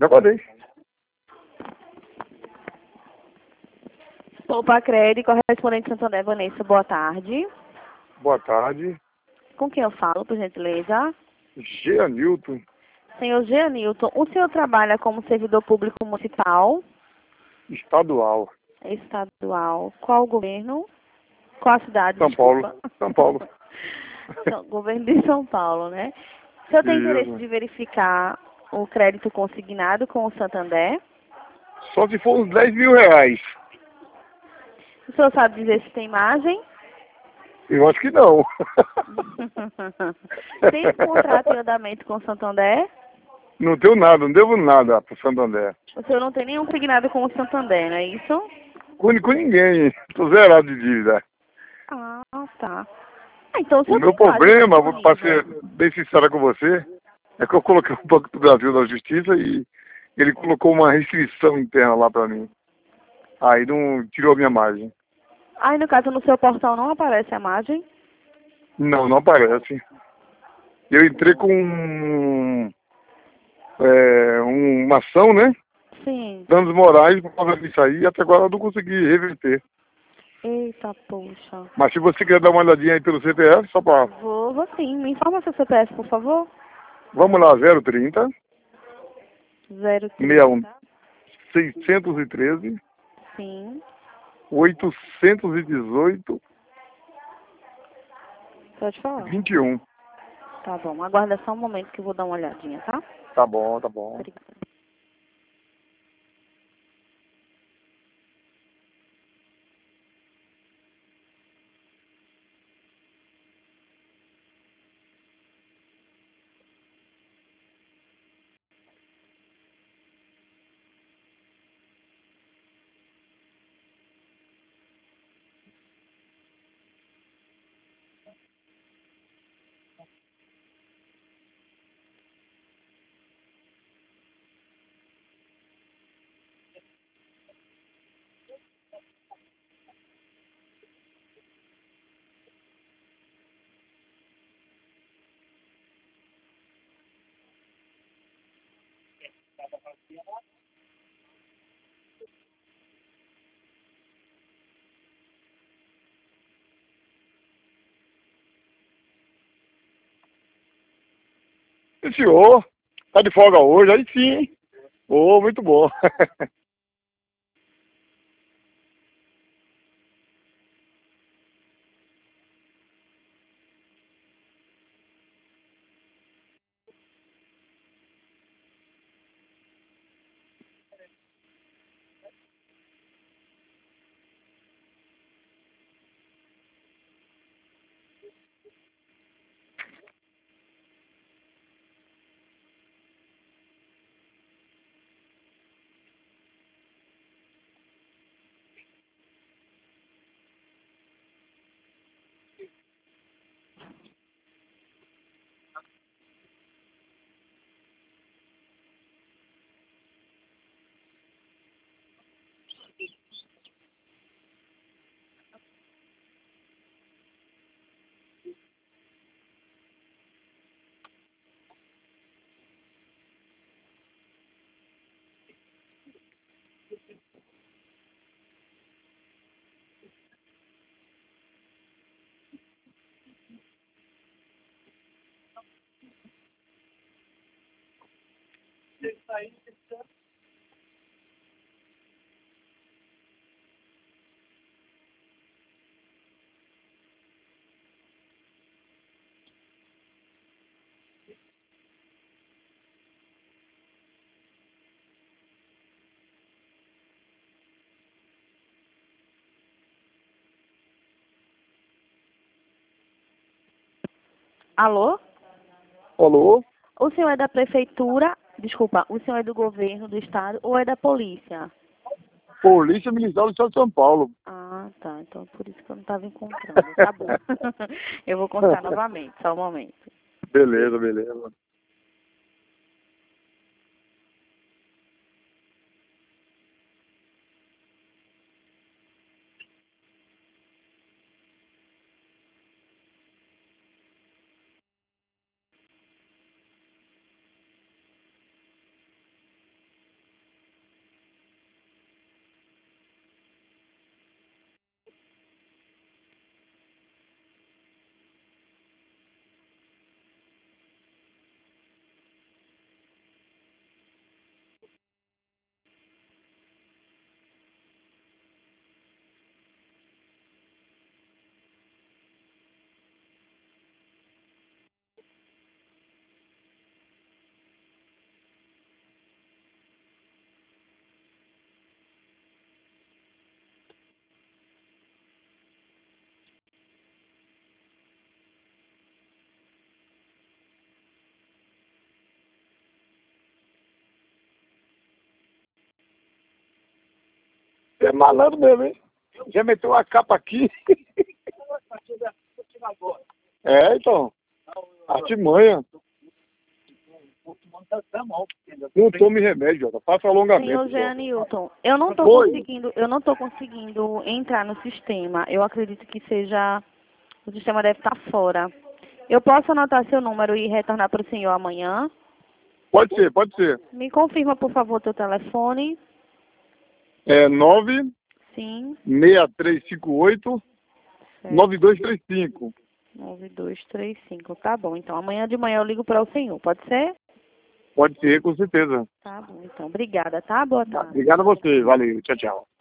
Já guardei. Poupa Crédito, correspondente Santander, Vanessa, boa tarde. Boa tarde. Com quem eu falo, por gentileza? Geanilton. Senhor Geanilton, o senhor trabalha como servidor público municipal, Estadual. estadual, qual governo? Qual a cidade? São Desculpa. Paulo. São Paulo. Governo de São Paulo, né? O senhor tem interesse Isso. de verificar o crédito consignado com o Santander? Só se for uns 10 mil reais. O senhor sabe dizer se tem margem? Eu acho que não. Tem um contrato em andamento com o Santander? Não tenho nada, não devo nada pro Santander. O senhor não tem nenhum consignado com o Santander, não é isso? Com ninguém. Tô zerado de dívida. Ah, tá. Ah, então o O senhor meu tem margem problema, para ser disponível. bem sincero com você, é que eu coloquei o Banco do Brasil na justiça e ele colocou uma restrição interna lá para mim. Aí não tirou a minha margem. Aí, no caso, no seu portal não aparece a margem? Não, não aparece. Eu entrei com uma ação, né? Sim. Danos morais por causa disso aí, e até agora eu não consegui reverter. Eita, poxa. Mas se você quiser dar uma olhadinha aí pelo CPF, só para... Vou sim. Me informa seu CPF, por favor. Vamos lá, 030 61 030. 613 Sim. 818 Pode falar. 21. Tá bom. Aguarda só um momento que eu vou dar uma olhadinha, tá? Tá bom, tá bom. Obrigada. E senhor, tá de folga hoje? Aí sim, hein? Ô, muito bom. Alô? Alô? O senhor é da prefeitura? Desculpa, o senhor é do governo do estado ou é da polícia? Polícia Militar do Estado de São Paulo. Ah, tá. Então por isso que eu não estava encontrando. Tá bom. Eu vou contar novamente, só um momento. Beleza, beleza. Você é malandro mesmo, hein? Já meteu a capa aqui. É, então. Artimanha. Não tome remédio, Jota. Faça alongamento. Senhor Jean Newton, eu não tô conseguindo entrar no sistema. Eu acredito que o sistema deve estar fora. Eu posso anotar seu número e retornar para o senhor amanhã? Pode ser, pode ser. Me confirma, por favor, teu telefone. É 9 Sim. 6358 Certo. 9235. 9235. Tá bom. Então, amanhã de manhã eu ligo para o senhor. Pode ser? Pode ser, com certeza. Tá bom. Então, obrigada, tá? Boa tarde. Obrigado a você. Valeu. Tchau, tchau.